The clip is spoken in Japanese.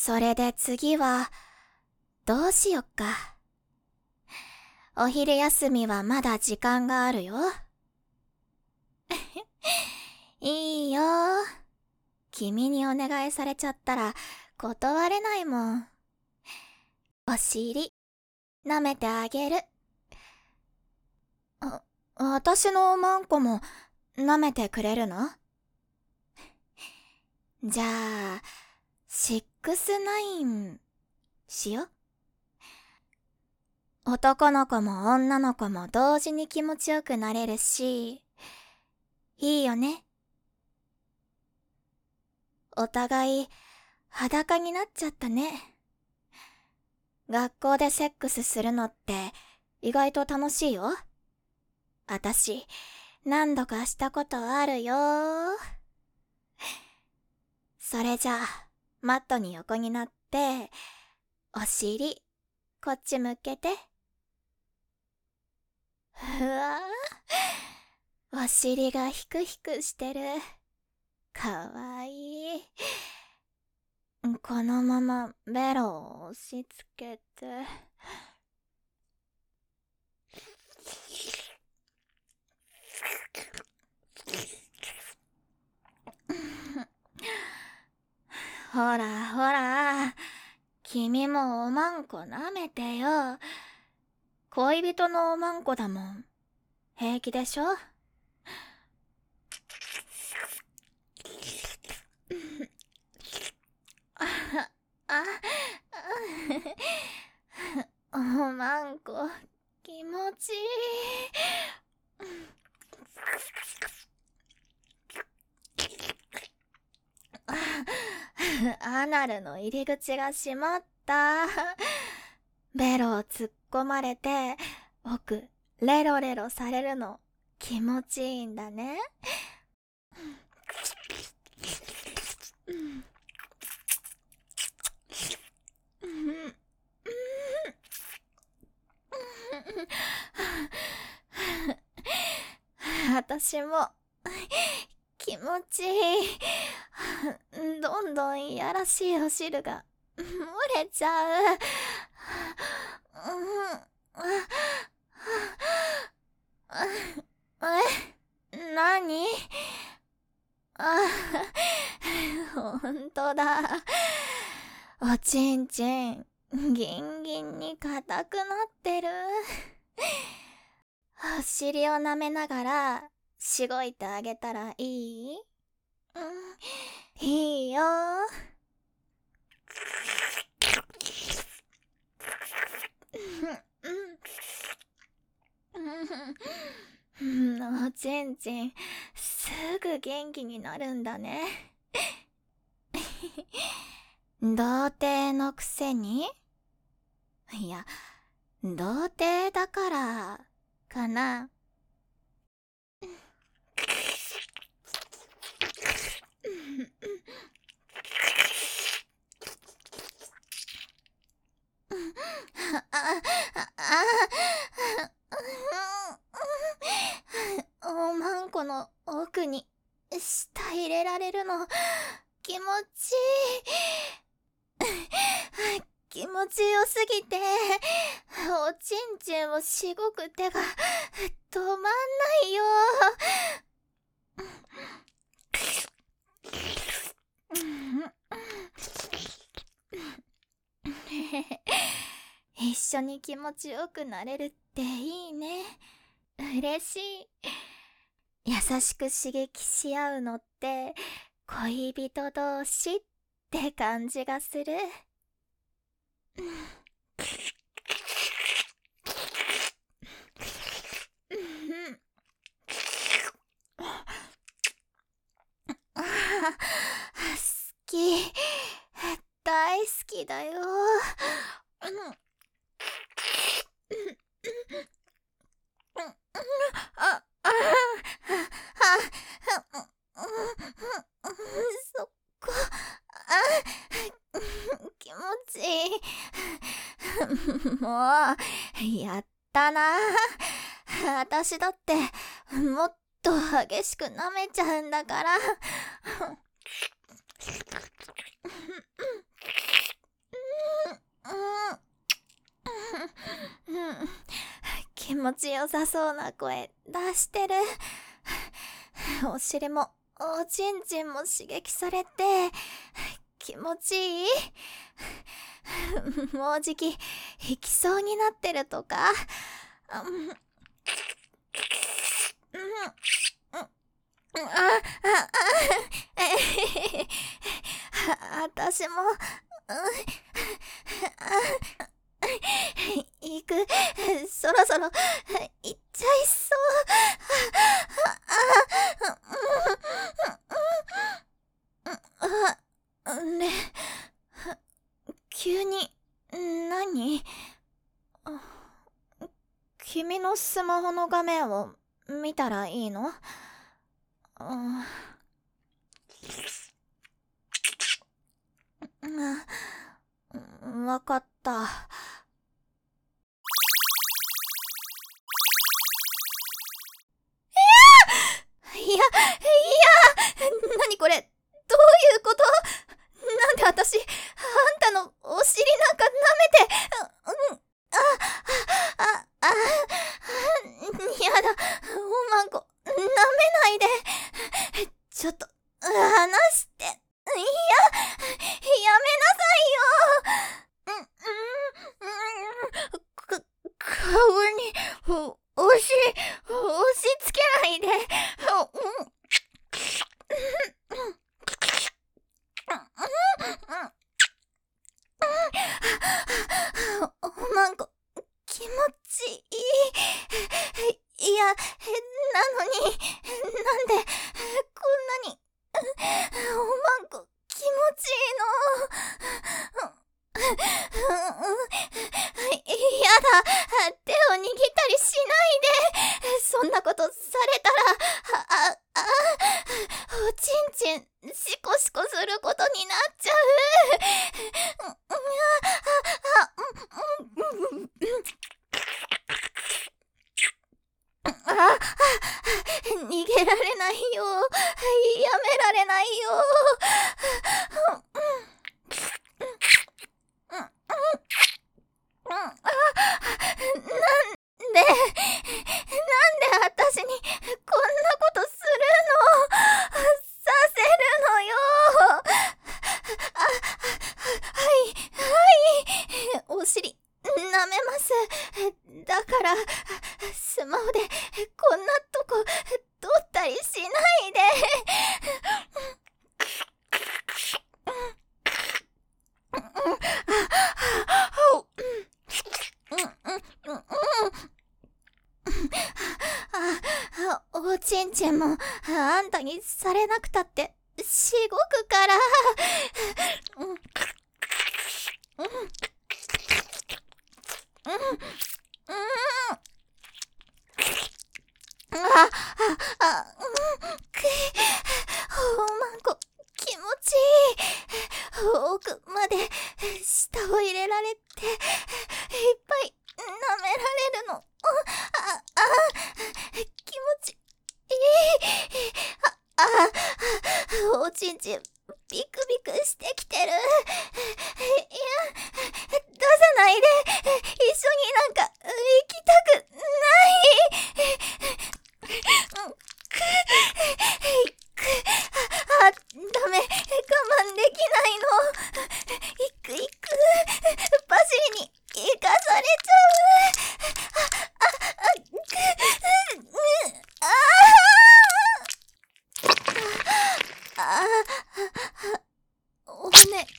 それで次は、どうしよっか。お昼休みはまだ時間があるよ。いいよ。君にお願いされちゃったら断れないもん。お尻、舐めてあげる。私のおまんこも舐めてくれるの？じゃあ、6-9しよ。男の子も女の子も同時に気持ちよくなれるし、いいよね。お互い裸になっちゃったね。学校でセックスするのって意外と楽しいよ。あたし、何度かしたことあるよ。それじゃあ、マットに横になって、お尻、こっち向けて。うわぁ、お尻がヒクヒクしてる。かわいい。このままベロを押し付けて。ほらほら、君もおまんこ舐めてよ。恋人のおまんこだもん。平気でしょ？おまんこ、気持ちいい。アナルの入り口が閉まった。ベロを突っ込まれて、奥、レロレロされるの気持ちいいんだね。私も気持ちいい。どんどんいやらしいお汁が漏れちゃう。何？ほんとだ。おちんちん、ギンギンに硬くなってる。お尻を舐めながら、しごいてあげたらいい？いいよ。おちんちん、すぐ元気になるんだね。童貞のくせに？いや、童貞だからかな。おまんこの奥に舌入れられるの気持ちいい。気持ちよすぎておちんちんをしごく手が止まんないよ。一緒に気持ちよくなれるっていいね。嬉しい。優しく刺激し合うのって恋人同士って感じがする。好き、大好きだよ。そっか。気持ちいい。もう、やったな。私だって、もっと激しく舐めちゃうんだから。 持ちよさそうな声出してる。お尻もおちんちんも刺激されて気持ちいい。もうじき行きそうになってるとか。私も行く。そろそろ行っちゃいそう。ね、急に何？君のスマホの画面を見たらいいの？わかった。何これ？どういうこと？なんで私、あんたのお尻なんか舐めて、やだ、おまんこ、舐めないで。ちょっと、離して。やめなさいよ。顔に、お尻、押し付けないで。おまんこ、気持ちいい。いや、なのに、なんで、こんなに、おまんこ、気持ちいいの。やだ、手を握ったりしないで。そんなことされたら、おちんちん、シコシコすることになっちゃう。逃げられないよ。やめられないよ。なんで私にこんなことするの？させるのよ。はい、お尻舐めます。だからスマホでこんなとこ撮ったりしないで。おちんちんもあんたにされなくたってしごくから。おまんこ気持ちいい。奥まで舌を入れられていっぱい舐められるの。気持ちいい。おちんちんビクビクしてきてる。いや、出さないで。一緒になんか行きたくない。ダメ、我慢できないの。行く。パシリに行かされちゃう。おね